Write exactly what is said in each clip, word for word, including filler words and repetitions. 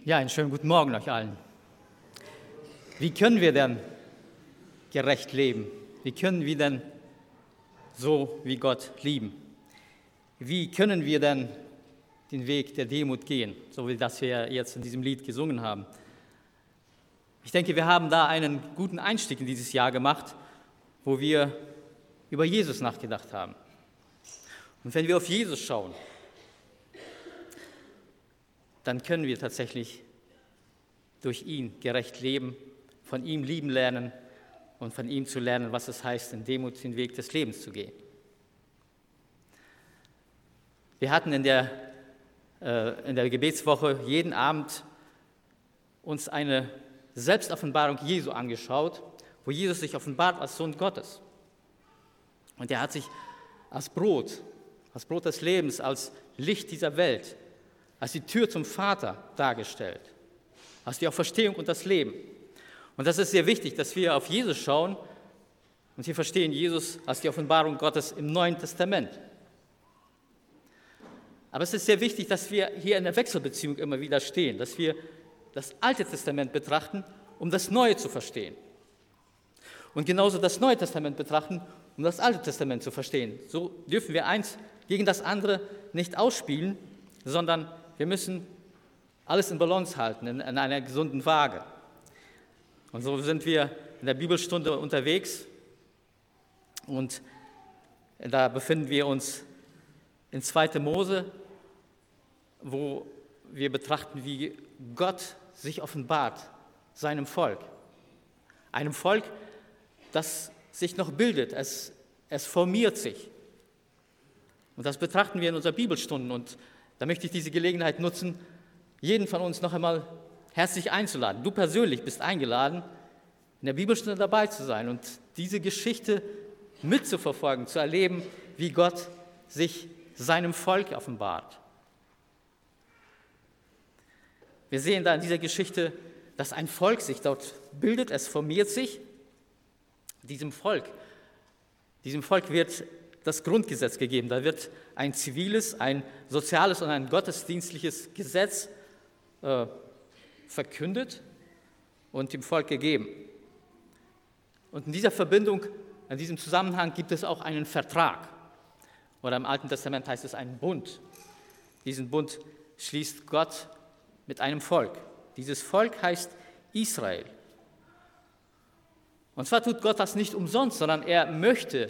Ja, einen schönen guten Morgen euch allen. Wie können wir denn gerecht leben? Wie können wir denn so wie Gott lieben? Wie können wir denn den Weg der Demut gehen, so wie das wir jetzt in diesem Lied gesungen haben? Ich denke, wir haben da einen guten Einstieg in dieses Jahr gemacht, wo wir über Jesus nachgedacht haben. Und wenn wir auf Jesus schauen, dann können wir tatsächlich durch ihn gerecht leben, von ihm lieben lernen und von ihm zu lernen, was es heißt, in Demut den Weg des Lebens zu gehen. Wir hatten in der, äh, in der Gebetswoche jeden Abend uns eine Selbstoffenbarung Jesu angeschaut, wo Jesus sich offenbart als Sohn Gottes. Und er hat sich als Brot, als Brot des Lebens, als Licht dieser Welt, als die Tür zum Vater dargestellt, als die Auferstehung und das Leben. Und das ist sehr wichtig, dass wir auf Jesus schauen und hier verstehen Jesus als die Offenbarung Gottes im Neuen Testament. Aber es ist sehr wichtig, dass wir hier in der Wechselbeziehung immer wieder stehen, dass wir das Alte Testament betrachten, um das Neue zu verstehen. Und genauso das Neue Testament betrachten, um das Alte Testament zu verstehen. So dürfen wir eins gegen das andere nicht ausspielen, sondern wir müssen alles in Balance halten, in, in einer gesunden Waage. Und so sind wir in der Bibelstunde unterwegs und da befinden wir uns in zweiter Mose, wo wir betrachten, wie Gott sich offenbart seinem Volk. Einem Volk, das sich noch bildet, es, es formiert sich. Und das betrachten wir in unserer Bibelstunde. Und da möchte ich diese Gelegenheit nutzen, jeden von uns noch einmal herzlich einzuladen. Du persönlich bist eingeladen, in der Bibelstunde dabei zu sein und diese Geschichte mitzuverfolgen, zu erleben, wie Gott sich seinem Volk offenbart. Wir sehen da in dieser Geschichte, dass ein Volk sich dort bildet, es formiert sich. Diesem Volk, diesem Volk wird das Grundgesetz gegeben. Da wird ein ziviles, ein soziales und ein gottesdienstliches Gesetz äh, verkündet und dem Volk gegeben. Und in dieser Verbindung, in diesem Zusammenhang gibt es auch einen Vertrag. Oder im Alten Testament heißt es einen Bund. Diesen Bund schließt Gott mit einem Volk. Dieses Volk heißt Israel. Und zwar tut Gott das nicht umsonst, sondern er möchte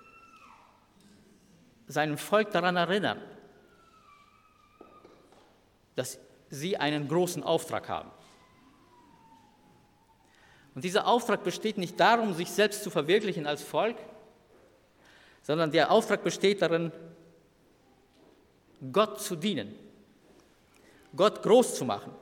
seinem Volk daran erinnern, dass sie einen großen Auftrag haben. Und dieser Auftrag besteht nicht darum, sich selbst zu verwirklichen als Volk, sondern der Auftrag besteht darin, Gott zu dienen, Gott groß zu machen.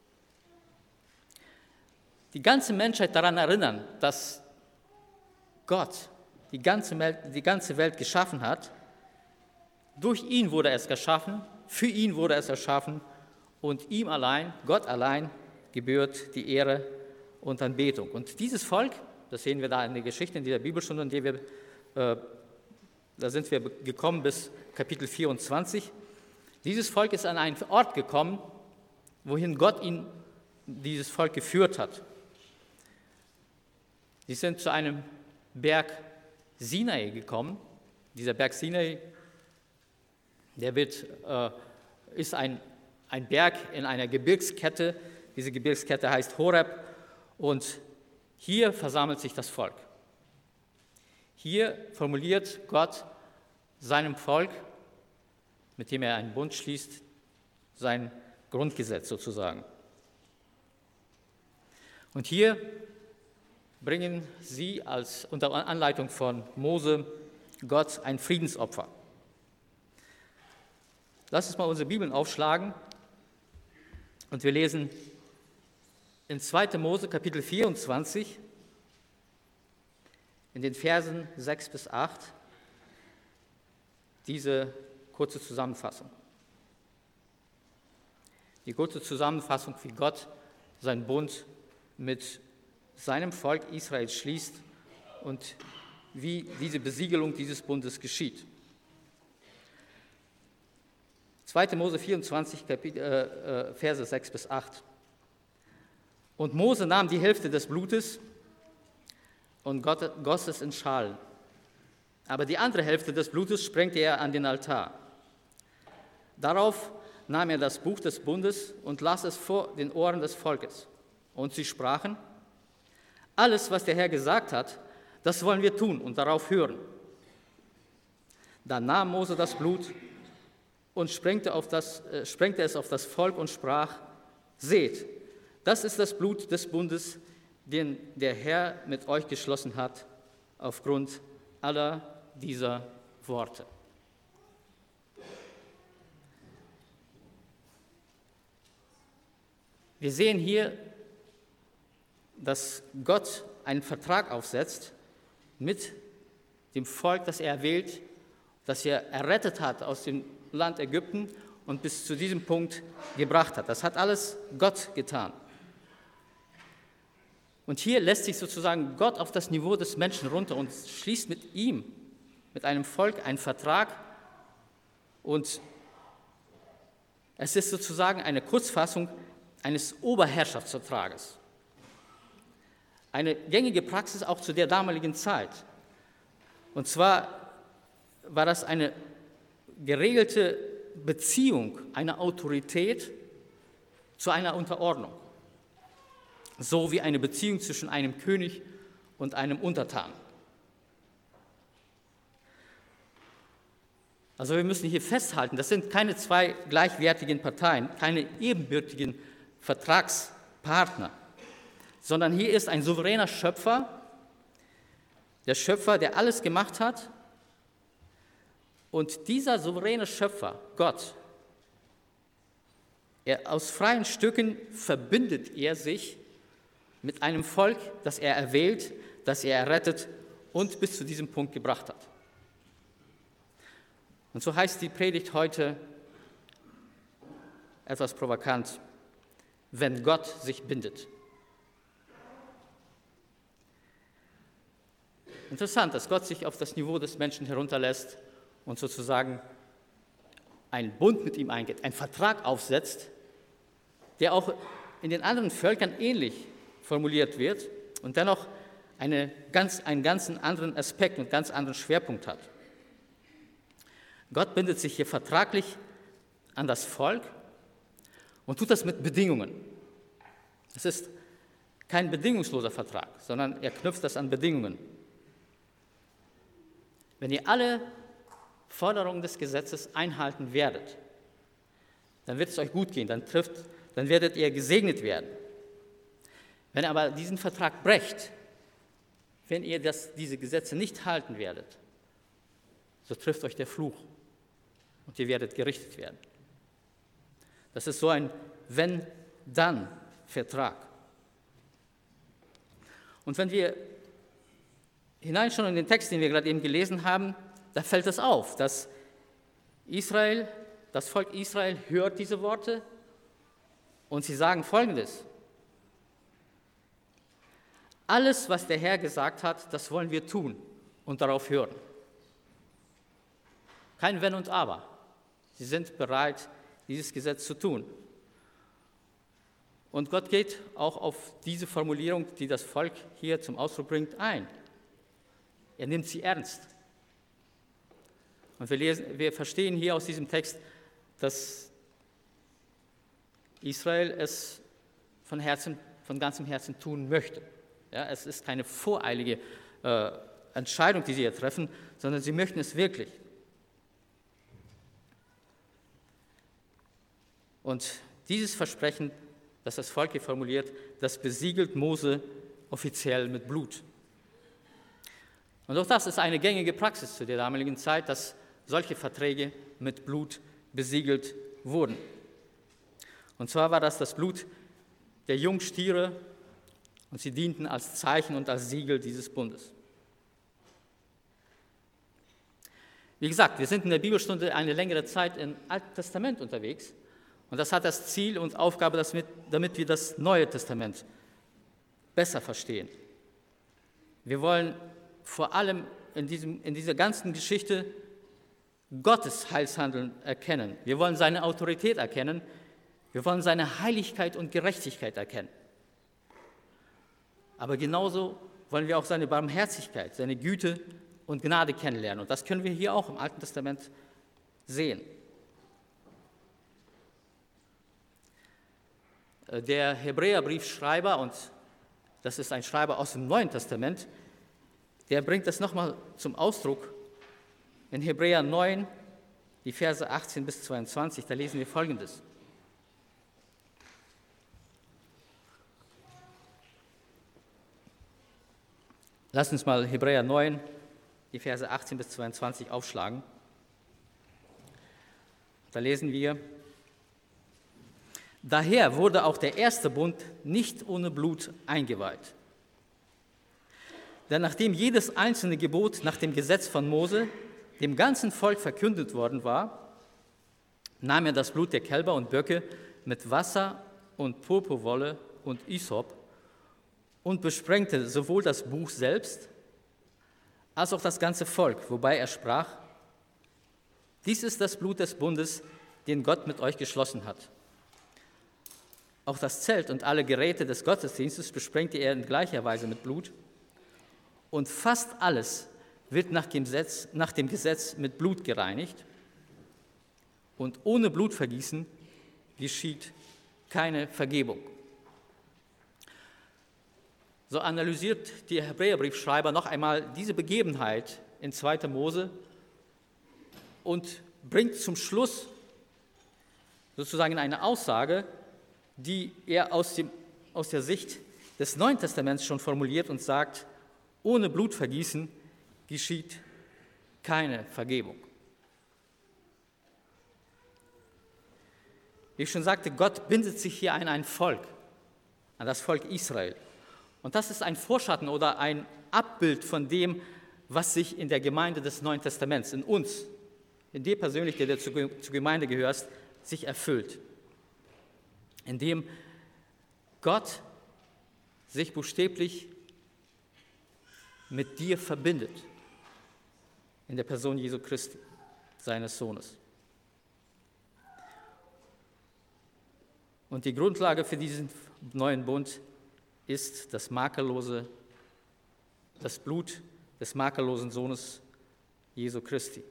Die ganze Menschheit daran erinnern, dass Gott die ganze Welt, die ganze Welt geschaffen hat. Durch ihn wurde es geschaffen, für ihn wurde es erschaffen und ihm allein, Gott allein, gebührt die Ehre und Anbetung. Und dieses Volk, das sehen wir da in der Geschichte, in dieser Bibelstunde, in der wir, äh, da sind wir gekommen bis Kapitel vierundzwanzig. Dieses Volk ist an einen Ort gekommen, wohin Gott ihn, dieses Volk geführt hat. Sie sind zu einem Berg Sinai gekommen. Dieser Berg Sinai, der wird, äh, ist ein, ein Berg in einer Gebirgskette. Diese Gebirgskette heißt Horeb und hier versammelt sich das Volk. Hier formuliert Gott seinem Volk, mit dem er einen Bund schließt, sein Grundgesetz sozusagen. Und hier bringen sie als unter Anleitung von Mose Gott ein Friedensopfer. Lass uns mal unsere Bibeln aufschlagen und wir lesen in zweiter Mose Kapitel vierundzwanzig in den Versen sechs bis acht diese kurze Zusammenfassung. Die kurze Zusammenfassung, wie Gott seinen Bund mit seinem Volk Israel schließt und wie diese Besiegelung dieses Bundes geschieht. zweiter Mose vierundzwanzig, Kapitel, äh, Verse sechs bis acht. Und Mose nahm die Hälfte des Blutes und goss es in Schalen. Aber die andere Hälfte des Blutes sprengte er an den Altar. Darauf nahm er das Buch des Bundes und las es vor den Ohren des Volkes. Und sie sprachen: Alles, was der Herr gesagt hat, das wollen wir tun und darauf hören. Dann nahm Mose das Blut und sprengte, auf das, äh, sprengte es auf das Volk und sprach: Seht, das ist das Blut des Bundes, den der Herr mit euch geschlossen hat, aufgrund aller dieser Worte. Wir sehen hier, dass Gott einen Vertrag aufsetzt mit dem Volk, das er erwählt, das er errettet hat aus dem Land Ägypten und bis zu diesem Punkt gebracht hat. Das hat alles Gott getan. Und hier lässt sich sozusagen Gott auf das Niveau des Menschen runter und schließt mit ihm, mit einem Volk, einen Vertrag. Und es ist sozusagen eine Kurzfassung eines Oberherrschaftsvertrages. Eine gängige Praxis auch zu der damaligen Zeit. Und zwar war das eine geregelte Beziehung einer Autorität zu einer Unterordnung. So wie eine Beziehung zwischen einem König und einem Untertan. Also wir müssen hier festhalten, das sind keine zwei gleichwertigen Parteien, keine ebenbürtigen Vertragspartner, sondern hier ist ein souveräner Schöpfer, der Schöpfer, der alles gemacht hat. Und dieser souveräne Schöpfer, Gott, er, aus freien Stücken verbindet er sich mit einem Volk, das er erwählt, das er errettet und bis zu diesem Punkt gebracht hat. Und so heißt die Predigt heute etwas provokant: Wenn Gott sich bindet. Interessant, dass Gott sich auf das Niveau des Menschen herunterlässt und sozusagen einen Bund mit ihm eingeht, einen Vertrag aufsetzt, der auch in den anderen Völkern ähnlich formuliert wird und dennoch eine ganz, einen ganz anderen Aspekt und ganz anderen Schwerpunkt hat. Gott bindet sich hier vertraglich an das Volk und tut das mit Bedingungen. Es ist kein bedingungsloser Vertrag, sondern er knüpft das an Bedingungen. Wenn ihr alle Forderungen des Gesetzes einhalten werdet, dann wird es euch gut gehen, dann, trifft, dann werdet ihr gesegnet werden. Wenn ihr aber diesen Vertrag brecht, wenn ihr das, diese Gesetze nicht halten werdet, so trifft euch der Fluch und ihr werdet gerichtet werden. Das ist so ein Wenn-Dann-Vertrag. Und wenn wir hineinschauen in den Text, den wir gerade eben gelesen haben, da fällt es auf, dass Israel, das Volk Israel hört diese Worte und sie sagen Folgendes: Alles, was der Herr gesagt hat, das wollen wir tun und darauf hören. Kein Wenn und Aber. Sie sind bereit, dieses Gesetz zu tun. Und Gott geht auch auf diese Formulierung, die das Volk hier zum Ausdruck bringt, ein. Er nimmt sie ernst. Und wir, lesen, wir verstehen hier aus diesem Text, dass Israel es von, Herzen, von ganzem Herzen tun möchte. Ja, es ist keine voreilige äh, Entscheidung, die sie hier treffen, sondern sie möchten es wirklich. Und dieses Versprechen, das das Volk hier formuliert, das besiegelt Mose offiziell mit Blut. Und auch das ist eine gängige Praxis zu der damaligen Zeit, dass solche Verträge mit Blut besiegelt wurden. Und zwar war das das Blut der Jungstiere und sie dienten als Zeichen und als Siegel dieses Bundes. Wie gesagt, wir sind in der Bibelstunde eine längere Zeit im Alten Testament unterwegs und das hat das Ziel und Aufgabe, damit wir das Neue Testament besser verstehen. Wir wollen vor allem in, diesem, in dieser ganzen Geschichte Gottes Heilshandeln erkennen. Wir wollen seine Autorität erkennen. Wir wollen seine Heiligkeit und Gerechtigkeit erkennen. Aber genauso wollen wir auch seine Barmherzigkeit, seine Güte und Gnade kennenlernen. Und das können wir hier auch im Alten Testament sehen. Der Hebräerbriefschreiber, und das ist ein Schreiber aus dem Neuen Testament, der bringt das nochmal zum Ausdruck in Hebräer neun, die Verse achtzehn bis zweiundzwanzig. Da lesen wir Folgendes. Lass uns mal Hebräer neun, die Verse achtzehn bis zweiundzwanzig aufschlagen. Da lesen wir: Daher wurde auch der erste Bund nicht ohne Blut eingeweiht. Denn nachdem jedes einzelne Gebot nach dem Gesetz von Mose dem ganzen Volk verkündet worden war, nahm er das Blut der Kälber und Böcke mit Wasser und Purpurwolle und Isop und besprengte sowohl das Buch selbst als auch das ganze Volk, wobei er sprach: Dies ist das Blut des Bundes, den Gott mit euch geschlossen hat. Auch das Zelt und alle Geräte des Gottesdienstes besprengte er in gleicher Weise mit Blut. Und fast alles wird nach dem Gesetz, nach dem Gesetz mit Blut gereinigt. Und ohne Blutvergießen geschieht keine Vergebung. So analysiert der Hebräerbriefschreiber noch einmal diese Begebenheit in zweiter Mose und bringt zum Schluss sozusagen eine Aussage, die er aus, dem, aus der Sicht des Neuen Testaments schon formuliert und sagt: Ohne Blutvergießen geschieht keine Vergebung. Wie ich schon sagte, Gott bindet sich hier an ein Volk, an das Volk Israel. Und das ist ein Vorschatten oder ein Abbild von dem, was sich in der Gemeinde des Neuen Testaments, in uns, in dir persönlich, der du zur Gemeinde gehörst, sich erfüllt. Indem Gott sich buchstäblich mit dir verbindet, in der Person Jesu Christi, seines Sohnes. Und die Grundlage für diesen neuen Bund ist das makellose, das Blut des makellosen Sohnes Jesu Christi.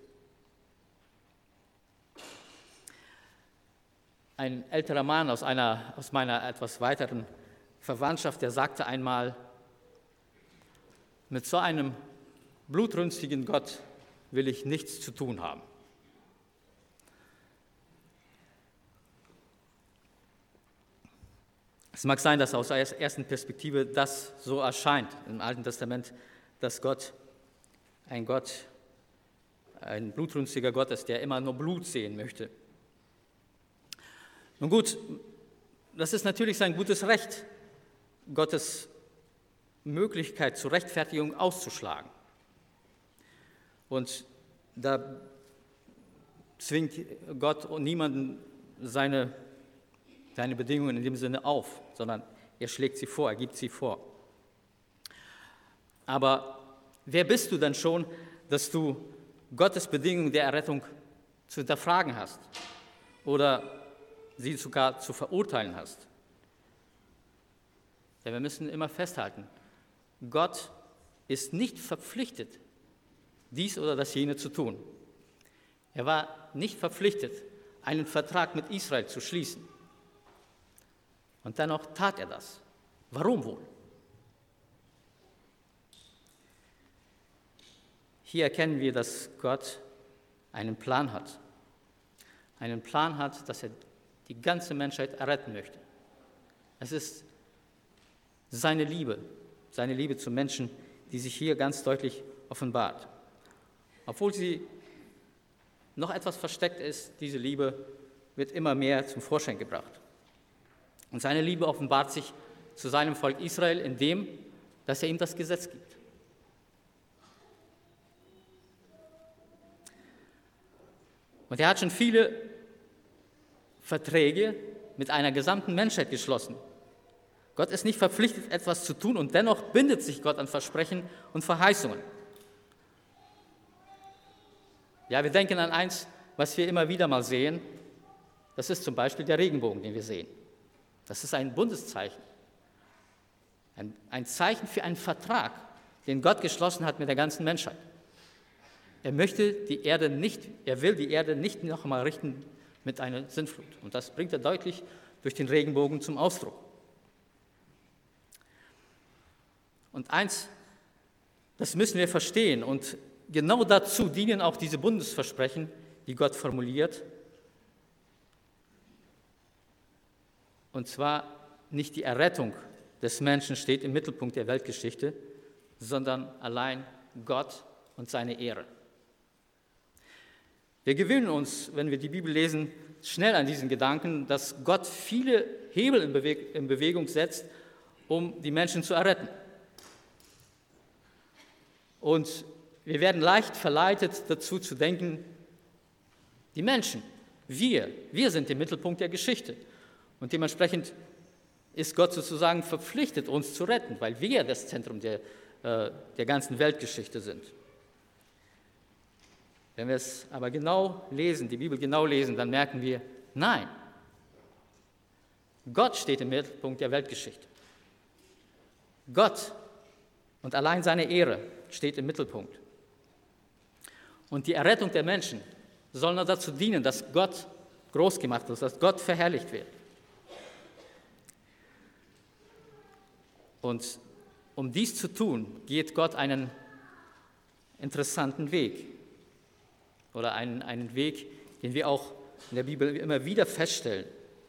Ein älterer Mann aus, einer, aus meiner etwas weiteren Verwandtschaft, der sagte einmal: Mit so einem blutrünstigen Gott will ich nichts zu tun haben. Es mag sein, dass aus der ersten Perspektive das so erscheint im Alten Testament, dass Gott ein Gott, ein blutrünstiger Gott ist, der immer nur Blut sehen möchte. Nun gut, das ist natürlich sein gutes Recht, Gottes Möglichkeit zur Rechtfertigung auszuschlagen. Und da zwingt Gott niemanden seine, seine Bedingungen in dem Sinne auf, sondern er schlägt sie vor, er gibt sie vor. Aber wer bist du denn schon, dass du Gottes Bedingungen der Errettung zu hinterfragen hast oder sie sogar zu verurteilen hast? Denn wir müssen immer festhalten, Gott ist nicht verpflichtet, dies oder das jene zu tun. Er war nicht verpflichtet, einen Vertrag mit Israel zu schließen. Und dennoch tat er das. Warum wohl? Hier erkennen wir, dass Gott einen Plan hat. Einen Plan hat, dass er die ganze Menschheit erretten möchte. Es ist seine Liebe, seine Liebe zu Menschen, die sich hier ganz deutlich offenbart. Obwohl sie noch etwas versteckt ist, diese Liebe wird immer mehr zum Vorschein gebracht. Und seine Liebe offenbart sich zu seinem Volk Israel, indem, dass er ihm das Gesetz gibt. Und er hat schon viele Verträge mit einer gesamten Menschheit geschlossen. Gott ist nicht verpflichtet, etwas zu tun, und dennoch bindet sich Gott an Versprechen und Verheißungen. Ja, wir denken an eins, was wir immer wieder mal sehen. Das ist zum Beispiel der Regenbogen, den wir sehen. Das ist ein Bundeszeichen. Ein, ein Zeichen für einen Vertrag, den Gott geschlossen hat mit der ganzen Menschheit. Er möchte die Erde nicht, er will die Erde nicht noch einmal richten mit einer Sintflut. Und das bringt er deutlich durch den Regenbogen zum Ausdruck. Und eins, das müssen wir verstehen. Und genau dazu dienen auch diese Bundesversprechen, die Gott formuliert. Und zwar nicht die Errettung des Menschen steht im Mittelpunkt der Weltgeschichte, sondern allein Gott und seine Ehre. Wir gewöhnen uns, wenn wir die Bibel lesen, schnell an diesen Gedanken, dass Gott viele Hebel in, Beweg- in Bewegung setzt, um die Menschen zu erretten. Und wir werden leicht verleitet, dazu zu denken, die Menschen, wir, wir sind im Mittelpunkt der Geschichte. Und dementsprechend ist Gott sozusagen verpflichtet, uns zu retten, weil wir das Zentrum der, äh, der ganzen Weltgeschichte sind. Wenn wir es aber genau lesen, die Bibel genau lesen, dann merken wir, nein, Gott steht im Mittelpunkt der Weltgeschichte. Gott und allein seine Ehre steht im Mittelpunkt. Und die Errettung der Menschen soll nur dazu dienen, dass Gott groß gemacht wird, dass Gott verherrlicht wird. Und um dies zu tun, geht Gott einen interessanten Weg. Oder einen, einen Weg, den wir auch in der Bibel immer wieder feststellen.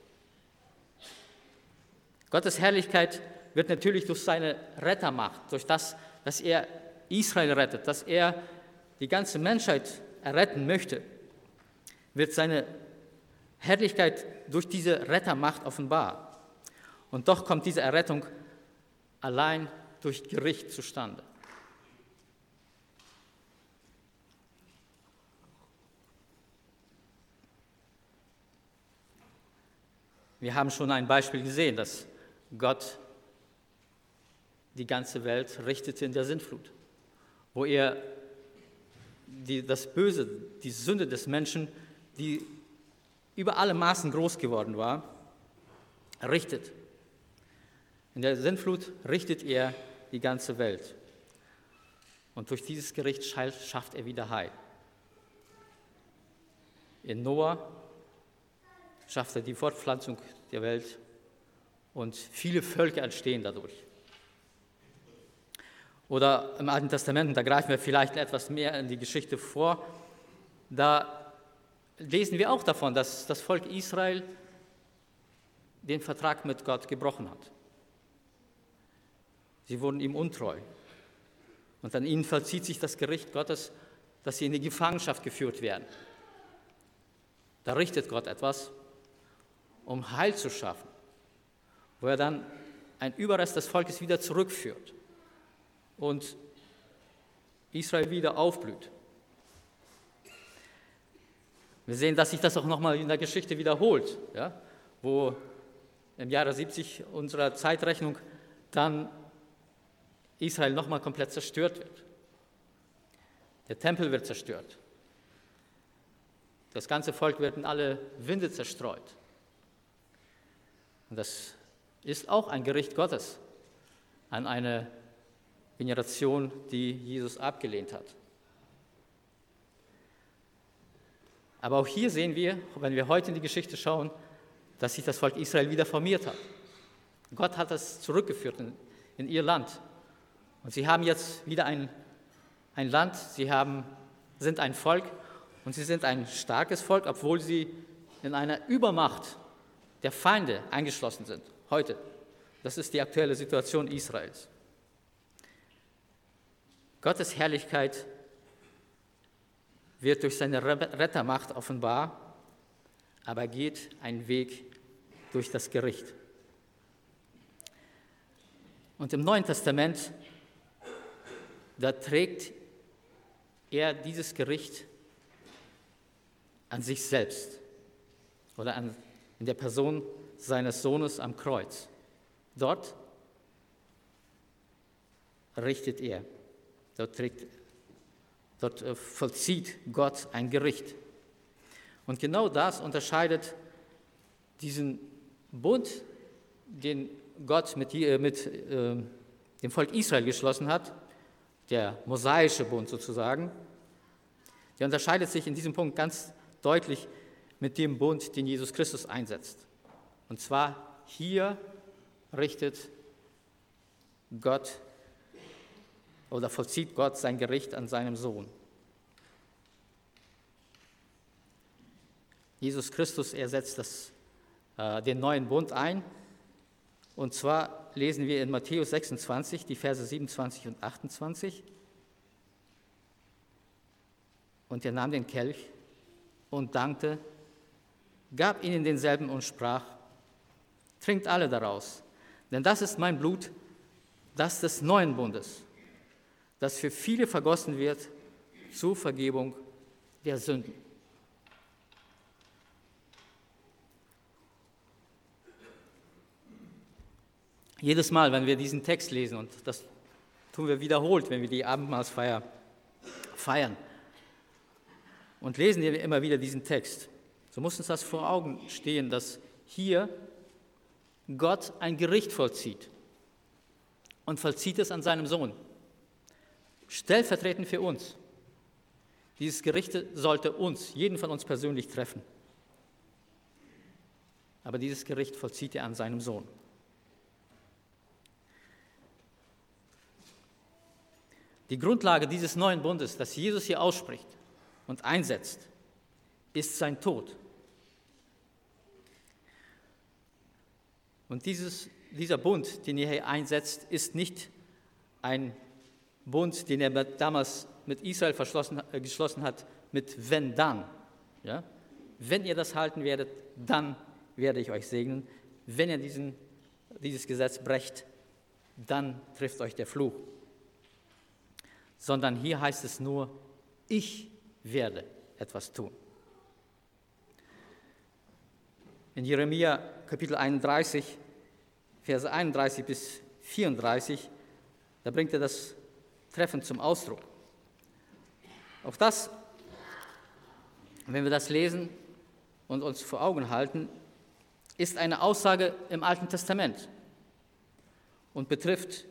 Gottes Herrlichkeit wird natürlich durch seine Rettermacht, durch das, dass er Israel rettet, dass er die ganze Menschheit erretten möchte, wird seine Herrlichkeit durch diese Rettermacht offenbar. Und doch kommt diese Errettung allein durch Gericht zustande. Wir haben schon ein Beispiel gesehen, dass Gott die ganze Welt richtete in der Sintflut, wo er die, das Böse, die Sünde des Menschen, die über alle Maßen groß geworden war, richtet. In der Sintflut richtet er die ganze Welt. Und durch dieses Gericht schafft er wieder Heil. In Noah schafft er die Fortpflanzung der Welt und viele Völker entstehen dadurch. Oder im Alten Testament, da greifen wir vielleicht etwas mehr in die Geschichte vor, da lesen wir auch davon, dass das Volk Israel den Vertrag mit Gott gebrochen hat. Sie wurden ihm untreu. Und an ihnen vollzieht sich das Gericht Gottes, dass sie in die Gefangenschaft geführt werden. Da richtet Gott etwas, um Heil zu schaffen, wo er dann ein Überrest des Volkes wieder zurückführt und Israel wieder aufblüht. Wir sehen, dass sich das auch nochmal in der Geschichte wiederholt, ja, wo im Jahre siebzig unserer Zeitrechnung dann Israel nochmal komplett zerstört wird. Der Tempel wird zerstört. Das ganze Volk wird in alle Winde zerstreut. Und das ist auch ein Gericht Gottes an eine Generation, die Jesus abgelehnt hat. Aber auch hier sehen wir, wenn wir heute in die Geschichte schauen, dass sich das Volk Israel wieder formiert hat. Gott hat es zurückgeführt in, in ihr Land. Und sie haben jetzt wieder ein, ein Land, sie haben, sind ein Volk und sie sind ein starkes Volk, obwohl sie in einer Übermacht der Feinde eingeschlossen sind, heute. Das ist die aktuelle Situation Israels. Gottes Herrlichkeit wird durch seine Rettermacht offenbar, aber geht ein Weg durch das Gericht. Und im Neuen Testament, da trägt er dieses Gericht an sich selbst oder an, in der Person seines Sohnes am Kreuz. Dort richtet er, dort, trägt, dort vollzieht Gott ein Gericht. Und genau das unterscheidet diesen Bund, den Gott mit, mit äh, dem Volk Israel geschlossen hat, der mosaische Bund sozusagen, der unterscheidet sich in diesem Punkt ganz deutlich mit dem Bund, den Jesus Christus einsetzt. Und zwar hier richtet Gott oder vollzieht Gott sein Gericht an seinem Sohn. Jesus Christus, er setzt das, äh, den neuen Bund ein. Und zwar lesen wir in Matthäus sechsundzwanzig, die Verse siebenundzwanzig und achtundzwanzig. Und er nahm den Kelch und dankte, gab ihnen denselben und sprach, trinkt alle daraus, denn das ist mein Blut, das des neuen Bundes, das für viele vergossen wird zur Vergebung der Sünden. Jedes Mal, wenn wir diesen Text lesen, und das tun wir wiederholt, wenn wir die Abendmahlsfeier feiern, und lesen wir immer wieder diesen Text, so muss uns das vor Augen stehen, dass hier Gott ein Gericht vollzieht und vollzieht es an seinem Sohn, stellvertretend für uns. Dieses Gericht sollte uns, jeden von uns persönlich treffen. Aber dieses Gericht vollzieht er an seinem Sohn. Die Grundlage dieses neuen Bundes, das Jesus hier ausspricht und einsetzt, ist sein Tod. Und dieses, dieser Bund, den er hier einsetzt, ist nicht ein Bund, den er damals mit Israel äh, geschlossen hat, mit wenn dann. Ja? Wenn ihr das halten werdet, dann werde ich euch segnen. Wenn ihr diesen, dieses Gesetz brecht, dann trifft euch der Fluch. Sondern hier heißt es nur, ich werde etwas tun. In Jeremia Kapitel einunddreißig, Verse einunddreißig bis vierunddreißig, da bringt er das treffend zum Ausdruck. Auch das, wenn wir das lesen und uns vor Augen halten, ist eine Aussage im Alten Testament und betrifft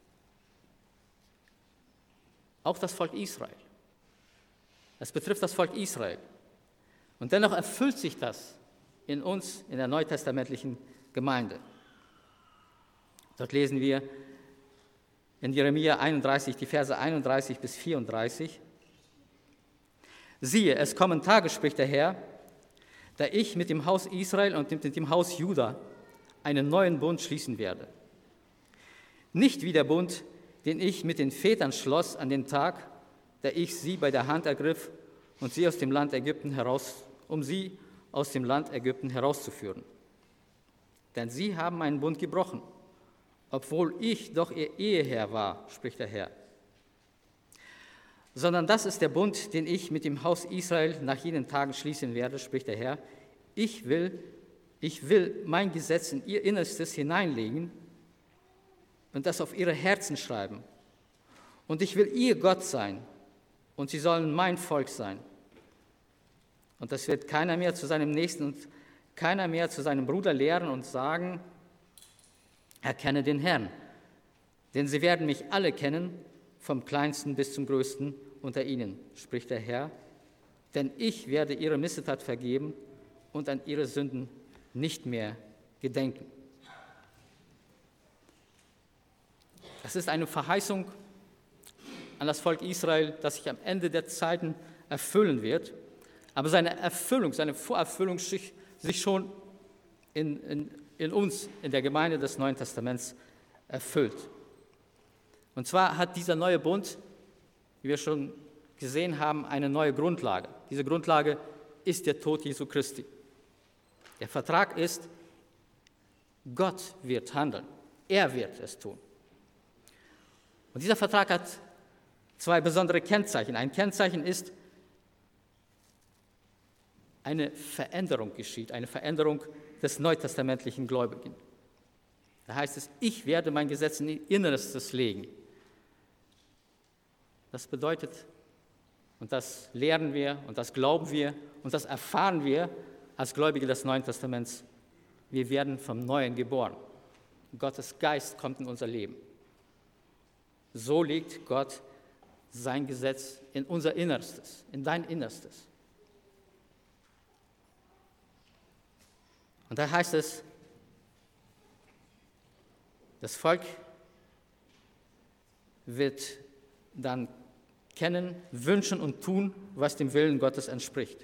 auch das Volk Israel. Es betrifft das Volk Israel. Und dennoch erfüllt sich das in uns, in der neutestamentlichen Gemeinde. Dort lesen wir in Jeremia einunddreißig, die Verse einunddreißig bis vierunddreißig. Siehe, es kommen Tage, spricht der Herr, da ich mit dem Haus Israel und mit dem Haus Juda einen neuen Bund schließen werde. Nicht wie der Bund, den ich mit den Vätern schloss an den Tag, da ich sie bei der Hand ergriff und sie aus dem Land Ägypten heraus, um sie aus dem Land Ägypten herauszuführen. Denn sie haben meinen Bund gebrochen, obwohl ich doch ihr Eheherr war, spricht der Herr. Sondern das ist der Bund, den ich mit dem Haus Israel nach jenen Tagen schließen werde, spricht der Herr. Ich will, ich will mein Gesetz in ihr Innerstes hineinlegen und das auf ihre Herzen schreiben. Und ich will ihr Gott sein, und sie sollen mein Volk sein. Und das wird keiner mehr zu seinem Nächsten und keiner mehr zu seinem Bruder lehren und sagen, erkenne den Herrn. Denn sie werden mich alle kennen, vom Kleinsten bis zum Größten unter ihnen, spricht der Herr. Denn ich werde ihre Missetat vergeben und an ihre Sünden nicht mehr gedenken. Das ist eine Verheißung an das Volk Israel, das sich am Ende der Zeiten erfüllen wird. Aber seine Erfüllung, seine Vorerfüllung sich, sich schon in, in, in uns, in der Gemeinde des Neuen Testaments erfüllt. Und zwar hat dieser neue Bund, wie wir schon gesehen haben, eine neue Grundlage. Diese Grundlage ist der Tod Jesu Christi. Der Vertrag ist, Gott wird handeln. Er wird es tun. Und dieser Vertrag hat zwei besondere Kennzeichen. Ein Kennzeichen ist, eine Veränderung geschieht, eine Veränderung des neutestamentlichen Gläubigen. Da heißt es, ich werde mein Gesetz in ihr Innerstes legen. Das bedeutet, und das lehren wir und das glauben wir und das erfahren wir als Gläubige des Neuen Testaments, wir werden vom Neuen geboren. Gottes Geist kommt in unser Leben. So legt Gott sein Gesetz in unser Innerstes, in dein Innerstes. Und da heißt es, das Volk wird dann kennen, wünschen und tun, was dem Willen Gottes entspricht.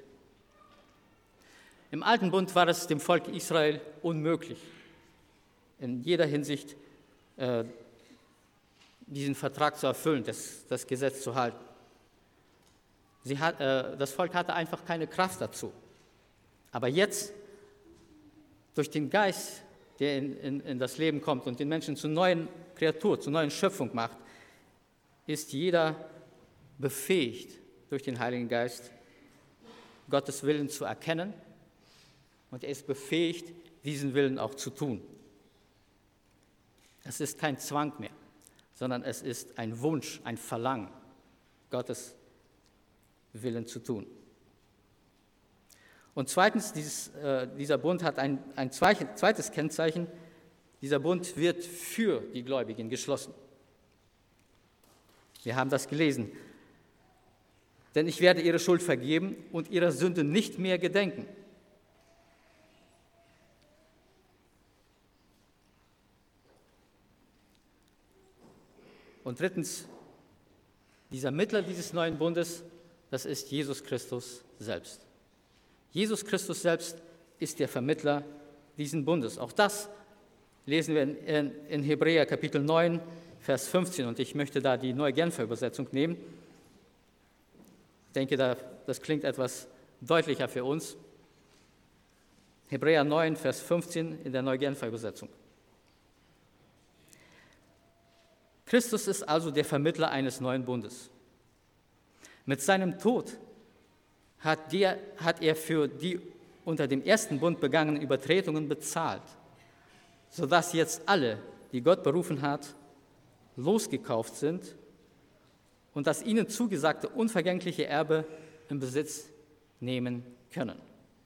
Im Alten Bund war es dem Volk Israel unmöglich, in jeder Hinsicht äh, diesen Vertrag zu erfüllen, das, das Gesetz zu halten. Sie hat, äh, das Volk hatte einfach keine Kraft dazu. Aber jetzt, durch den Geist, der in, in, in das Leben kommt und den Menschen zur neuen Kreatur, zur neuen Schöpfung macht, ist jeder befähigt, durch den Heiligen Geist Gottes Willen zu erkennen, und er ist befähigt, diesen Willen auch zu tun. Es ist kein Zwang mehr, sondern es ist ein Wunsch, ein Verlangen, Gottes Willen zu tun. Und zweitens, dieses, äh, dieser Bund hat ein, ein zweites Kennzeichen. Dieser Bund wird für die Gläubigen geschlossen. Wir haben das gelesen. Denn ich werde ihre Schuld vergeben und ihrer Sünde nicht mehr gedenken. Und drittens, dieser Mittler dieses neuen Bundes, das ist Jesus Christus selbst. Jesus Christus selbst ist der Vermittler dieses Bundes. Auch das lesen wir in, in, in Hebräer Kapitel neun, Vers fünfzehn. Und ich möchte da die Neue Genfer Übersetzung nehmen. Ich denke, da, das klingt etwas deutlicher für uns. Hebräer neun, Vers fünfzehn in der Neue Genfer Übersetzung. Christus ist also der Vermittler eines neuen Bundes. Mit seinem Tod hat, der, hat er für die unter dem ersten Bund begangenen Übertretungen bezahlt, sodass jetzt alle, die Gott berufen hat, losgekauft sind und das ihnen zugesagte unvergängliche Erbe in Besitz nehmen können.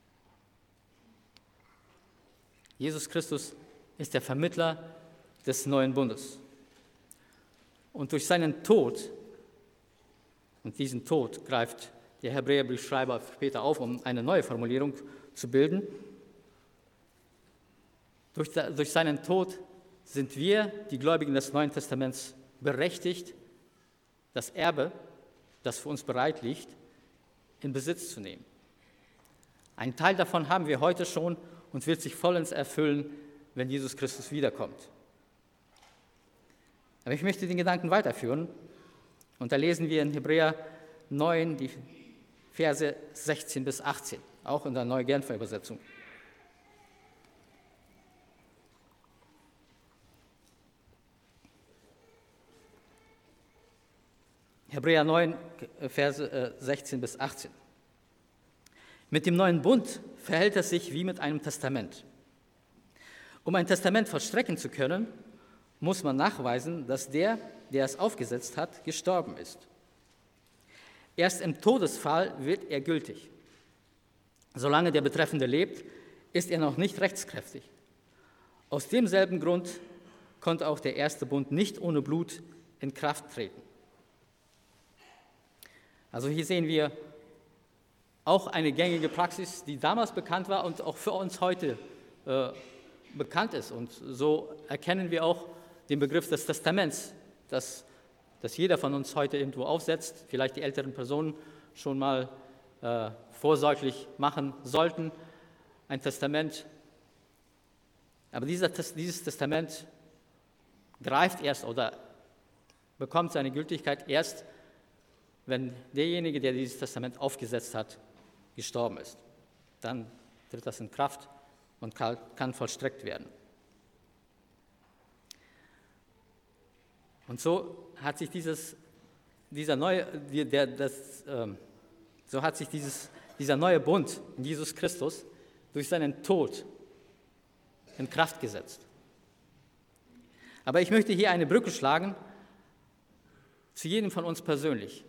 Jesus Christus ist der Vermittler des neuen Bundes. Und durch seinen Tod, und diesen Tod greift der Hebräerbriefschreiber später auf, um eine neue Formulierung zu bilden, durch, durch seinen Tod sind wir, die Gläubigen des Neuen Testaments, berechtigt, das Erbe, das für uns bereit liegt, in Besitz zu nehmen. Ein Teil davon haben wir heute schon und wird sich vollends erfüllen, wenn Jesus Christus wiederkommt. Aber ich möchte den Gedanken weiterführen, und da lesen wir in Hebräer neun die Verse sechzehn bis achtzehn, auch in der Neue Genfer Übersetzung. Hebräer neun, Verse sechzehn bis achtzehn. Mit dem neuen Bund verhält es sich wie mit einem Testament. Um ein Testament vollstrecken zu können, muss man nachweisen, dass der, der es aufgesetzt hat, gestorben ist. Erst im Todesfall wird er gültig. Solange der Betreffende lebt, ist er noch nicht rechtskräftig. Aus demselben Grund konnte auch der erste Bund nicht ohne Blut in Kraft treten. Also hier sehen wir auch eine gängige Praxis, die damals bekannt war und auch für uns heute äh, bekannt ist. Und so erkennen wir auch den Begriff des Testaments, das, das jeder von uns heute irgendwo aufsetzt, vielleicht die älteren Personen schon mal äh, vorsorglich machen sollten, ein Testament. Aber dieser, dieses Testament greift erst oder bekommt seine Gültigkeit erst, wenn derjenige, der dieses Testament aufgesetzt hat, gestorben ist. Dann tritt das in Kraft und kann, kann vollstreckt werden. Und so hat sich dieses, dieser neue, der, das, ähm, so hat sich dieses, dieser neue Bund in Jesus Christus durch seinen Tod in Kraft gesetzt. Aber ich möchte hier eine Brücke schlagen zu jedem von uns persönlich.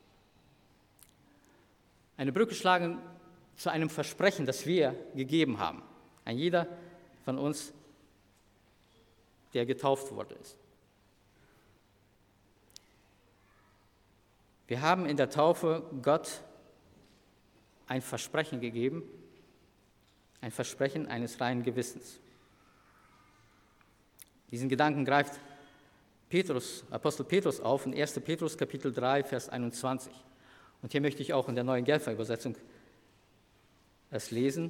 Eine Brücke schlagen zu einem Versprechen, das wir gegeben haben. Ein jeder von uns der getauft worden ist. Wir haben in der Taufe Gott ein Versprechen gegeben, ein Versprechen eines reinen Gewissens. Diesen Gedanken greift Petrus, Apostel Petrus auf in erster Petrus Kapitel drei, Vers einundzwanzig. Und hier möchte ich auch in der neuen Genfer Übersetzung es lesen.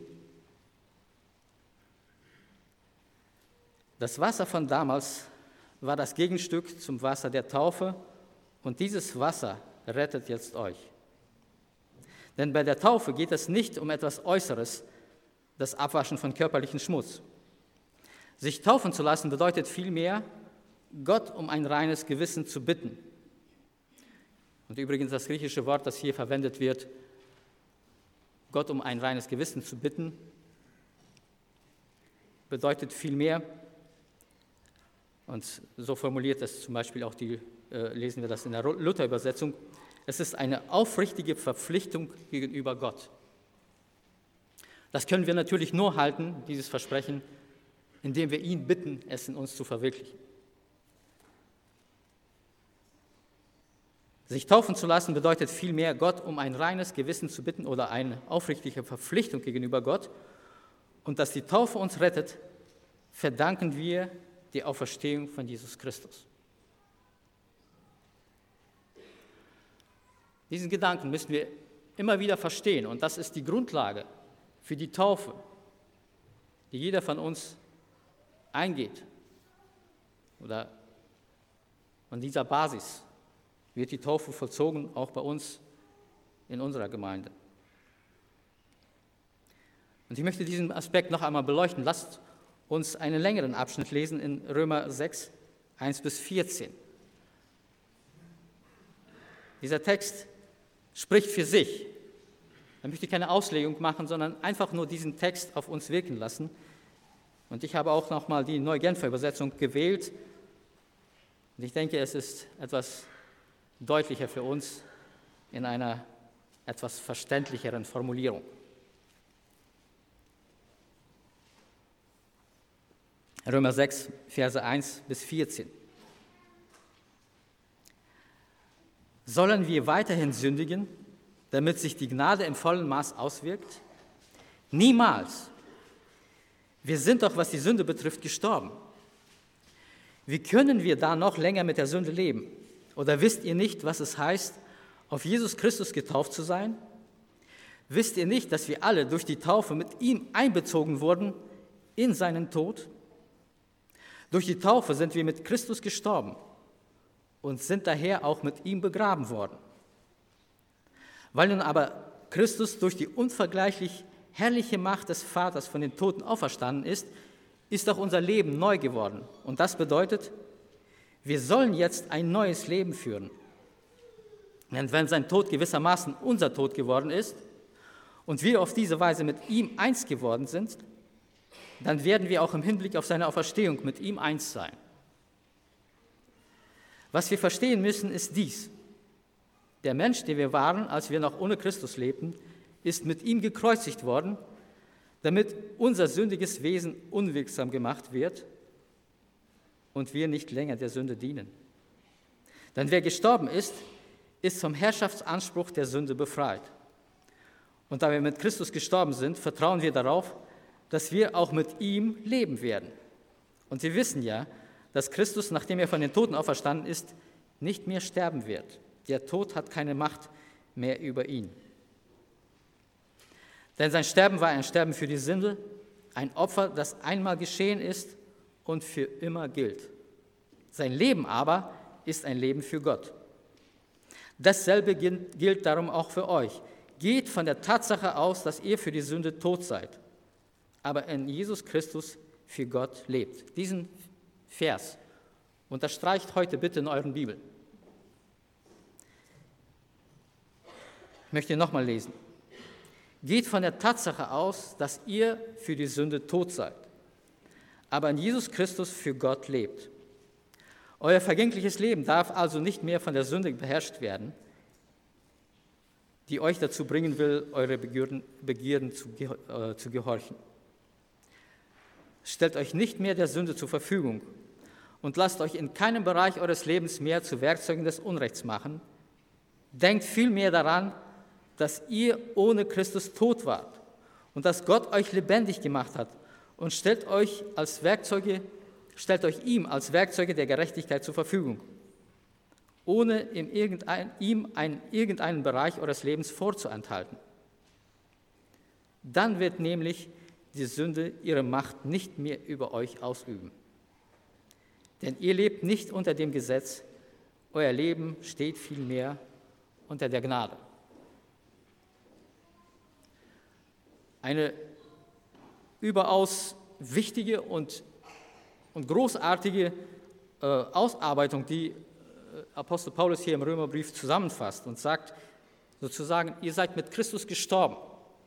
Das Wasser von damals war das Gegenstück zum Wasser der Taufe und dieses Wasser rettet jetzt euch. Denn bei der Taufe geht es nicht um etwas Äußeres, das Abwaschen von körperlichem Schmutz. Sich taufen zu lassen bedeutet vielmehr, Gott um ein reines Gewissen zu bitten. Und übrigens das griechische Wort, das hier verwendet wird, Gott um ein reines Gewissen zu bitten, bedeutet vielmehr, und so formuliert es zum Beispiel auch die, äh, lesen wir das in der Luther-Übersetzung, es ist eine aufrichtige Verpflichtung gegenüber Gott. Das können wir natürlich nur halten, dieses Versprechen, indem wir ihn bitten, es in uns zu verwirklichen. Sich taufen zu lassen bedeutet vielmehr, Gott um ein reines Gewissen zu bitten oder eine aufrichtige Verpflichtung gegenüber Gott. Und dass die Taufe uns rettet, verdanken wir die Auferstehung von Jesus Christus. Diesen Gedanken müssen wir immer wieder verstehen und das ist die Grundlage für die Taufe, die jeder von uns eingeht. Oder an dieser Basis wird die Taufe vollzogen, auch bei uns in unserer Gemeinde. Und ich möchte diesen Aspekt noch einmal beleuchten. Lasst uns einen längeren Abschnitt lesen in Römer sechs, eins bis vierzehn. Dieser Text spricht für sich. Da möchte ich keine Auslegung machen, sondern einfach nur diesen Text auf uns wirken lassen. Und ich habe auch nochmal die Neue Genfer Übersetzung gewählt. Und ich denke, es ist etwas deutlicher für uns in einer etwas verständlicheren Formulierung. Römer sechs, Verse eins bis vierzehn. Sollen wir weiterhin sündigen, damit sich die Gnade im vollen Maß auswirkt? Niemals. Wir sind doch, was die Sünde betrifft, gestorben. Wie können wir da noch länger mit der Sünde leben? Oder wisst ihr nicht, was es heißt, auf Jesus Christus getauft zu sein? Wisst ihr nicht, dass wir alle durch die Taufe mit ihm einbezogen wurden in seinen Tod? Durch die Taufe sind wir mit Christus gestorben und sind daher auch mit ihm begraben worden. Weil nun aber Christus durch die unvergleichlich herrliche Macht des Vaters von den Toten auferstanden ist, ist auch unser Leben neu geworden. Und das bedeutet, wir sollen jetzt ein neues Leben führen. Denn wenn sein Tod gewissermaßen unser Tod geworden ist und wir auf diese Weise mit ihm eins geworden sind, dann werden wir auch im Hinblick auf seine Auferstehung mit ihm eins sein. Was wir verstehen müssen, ist dies. Der Mensch, der wir waren, als wir noch ohne Christus lebten, ist mit ihm gekreuzigt worden, damit unser sündiges Wesen unwirksam gemacht wird und wir nicht länger der Sünde dienen. Denn wer gestorben ist, ist vom Herrschaftsanspruch der Sünde befreit. Und da wir mit Christus gestorben sind, vertrauen wir darauf, dass wir auch mit ihm leben werden. Und wir wissen ja, dass Christus, nachdem er von den Toten auferstanden ist, nicht mehr sterben wird. Der Tod hat keine Macht mehr über ihn. Denn sein Sterben war ein Sterben für die Sünde, ein Opfer, das einmal geschehen ist und für immer gilt. Sein Leben aber ist ein Leben für Gott. Dasselbe gilt darum auch für euch. Geht von der Tatsache aus, dass ihr für die Sünde tot seid, aber in Jesus Christus für Gott lebt. Diesen Vers unterstreicht heute bitte in euren Bibeln. Ich möchte ihn nochmal lesen. Geht von der Tatsache aus, dass ihr für die Sünde tot seid, aber in Jesus Christus für Gott lebt. Euer vergängliches Leben darf also nicht mehr von der Sünde beherrscht werden, die euch dazu bringen will, eure Begierden, Begierden zu, äh, zu gehorchen. Stellt euch nicht mehr der Sünde zur Verfügung, und lasst euch in keinem Bereich eures Lebens mehr zu Werkzeugen des Unrechts machen. Denkt vielmehr daran, dass ihr ohne Christus tot wart und dass Gott euch lebendig gemacht hat und stellt euch als Werkzeuge, stellt euch ihm als Werkzeuge der Gerechtigkeit zur Verfügung, ohne in irgendein, ihm einen, irgendeinen Bereich eures Lebens vorzuenthalten. Dann wird nämlich die Sünde ihre Macht nicht mehr über euch ausüben. Denn ihr lebt nicht unter dem Gesetz, euer Leben steht vielmehr unter der Gnade. Eine überaus wichtige und, und großartige äh, Ausarbeitung, die äh, Apostel Paulus hier im Römerbrief zusammenfasst und sagt sozusagen, ihr seid mit Christus gestorben.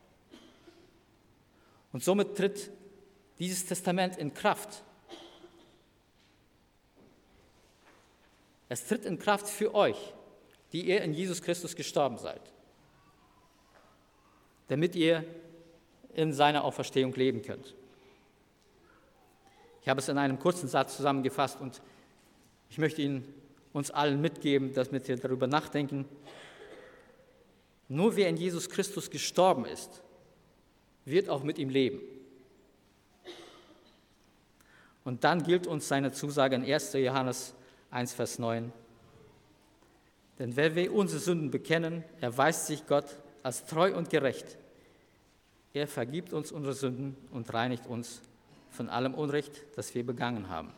Und somit tritt dieses Testament in Kraft. Es tritt in Kraft für euch, die ihr in Jesus Christus gestorben seid, damit ihr in seiner Auferstehung leben könnt. Ich habe es in einem kurzen Satz zusammengefasst und ich möchte Ihnen uns allen mitgeben, damit wir darüber nachdenken. Nur wer in Jesus Christus gestorben ist, wird auch mit ihm leben. Und dann gilt uns seine Zusage in erster Johannes eins, Vers neun. Denn wenn wir unsere Sünden bekennen, erweist sich Gott als treu und gerecht. Er vergibt uns unsere Sünden und reinigt uns von allem Unrecht, das wir begangen haben.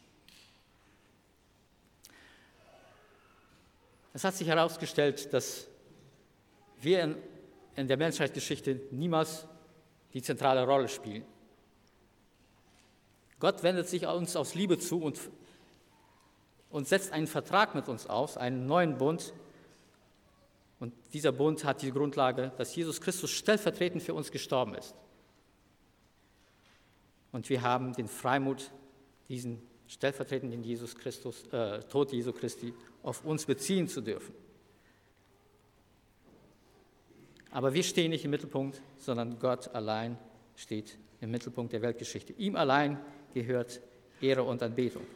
Es hat sich herausgestellt, dass wir in, in der Menschheitsgeschichte niemals die zentrale Rolle spielen. Gott wendet sich uns aus Liebe zu und, und setzt einen Vertrag mit uns aus, einen neuen Bund. Und dieser Bund hat die Grundlage, dass Jesus Christus stellvertretend für uns gestorben ist. Und wir haben den Freimut, diesen stellvertretenden Jesus Christus, äh, Tod Jesu Christi auf uns beziehen zu dürfen. Aber wir stehen nicht im Mittelpunkt, sondern Gott allein steht im Mittelpunkt der Weltgeschichte. Ihm allein gehört Ehre und Anbetung.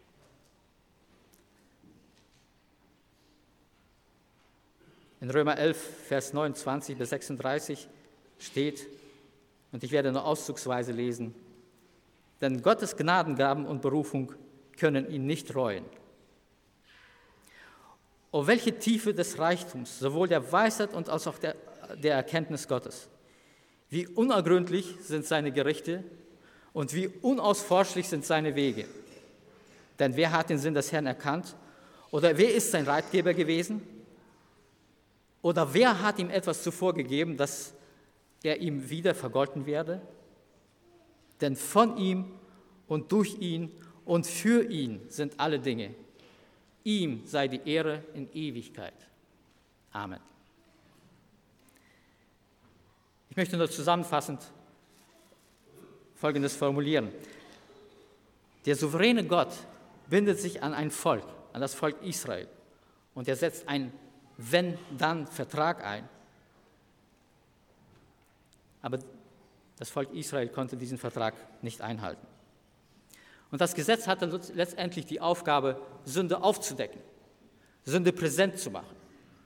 In Römer elf, Vers neunundzwanzig bis sechsunddreißig steht, und ich werde nur auszugsweise lesen, denn Gottes Gnadengaben und Berufung können ihn nicht reuen. Oh, welche Tiefe des Reichtums, sowohl der Weisheit und als auch der, der Erkenntnis Gottes. Wie unergründlich sind seine Gerichte und wie unausforschlich sind seine Wege. Denn wer hat den Sinn des Herrn erkannt? Oder wer ist sein Ratgeber gewesen? Oder wer hat ihm etwas zuvor gegeben, dass er ihm wieder vergolten werde? Denn von ihm und durch ihn und für ihn sind alle Dinge. Ihm sei die Ehre in Ewigkeit. Amen. Ich möchte nur zusammenfassend Folgendes formulieren. Der souveräne Gott bindet sich an ein Volk, an das Volk Israel, und er setzt einen Wenn-Dann-Vertrag ein. Aber das Volk Israel konnte diesen Vertrag nicht einhalten. Und das Gesetz hatte letztendlich die Aufgabe, Sünde aufzudecken, Sünde präsent zu machen.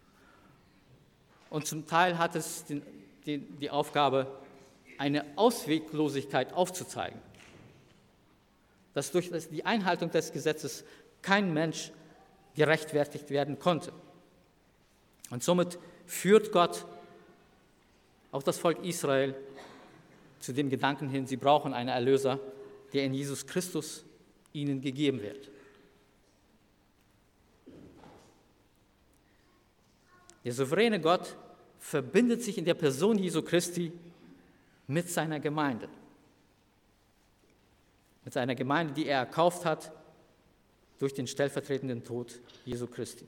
Und zum Teil hat es den, die, die Aufgabe, eine Ausweglosigkeit aufzuzeigen, dass durch die Einhaltung des Gesetzes kein Mensch gerechtfertigt werden konnte. Und somit führt Gott auch das Volk Israel zu dem Gedanken hin, sie brauchen einen Erlöser, der in Jesus Christus ihnen gegeben wird. Der souveräne Gott verbindet sich in der Person Jesu Christi mit seiner Gemeinde. Mit seiner Gemeinde, die er erkauft hat durch den stellvertretenden Tod Jesu Christi.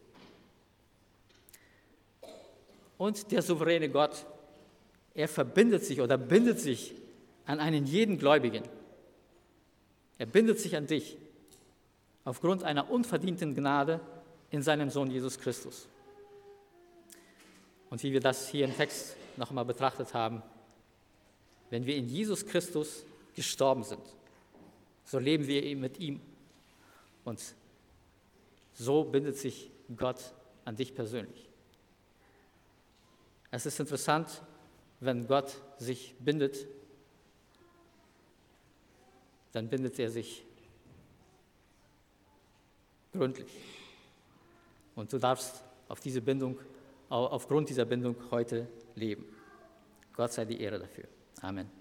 Und der souveräne Gott, er verbindet sich oder bindet sich an einen jeden Gläubigen. Er bindet sich an dich aufgrund einer unverdienten Gnade in seinem Sohn Jesus Christus. Und wie wir das hier im Text noch einmal betrachtet haben, wenn wir in Jesus Christus gestorben sind, so leben wir mit ihm. Und so bindet sich Gott an dich persönlich. Es ist interessant, wenn Gott sich bindet, dann bindet er sich gründlich. Und du darfst auf diese Bindung, aufgrund dieser Bindung heute leben. Gott sei die Ehre dafür. Amen.